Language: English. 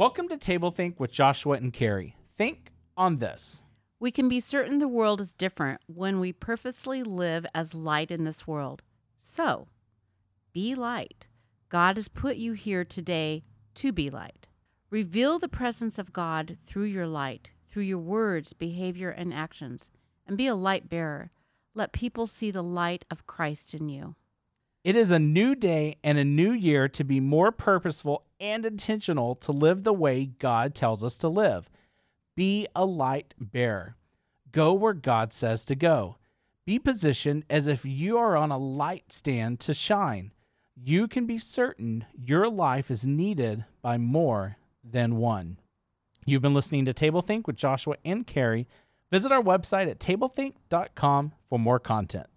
Welcome to Table Think with Joshua and Carrie. Think on this. We can be certain the world is different when we purposely live as light in this world. So, be light. God has put you here today to be light. Reveal the presence of God through your light, through your words, behavior, and actions, and be a light bearer. Let people see the light of Christ in you. It is a new day and a new year to be more purposeful and intentional to live the way God tells us to live. Be a light bearer. Go where God says to go. Be positioned as if you are on a light stand to shine. You can be certain your life is needed by more than one. You've been listening to Table Think with Joshua and Carrie. Visit our website at tablethink.com for more content.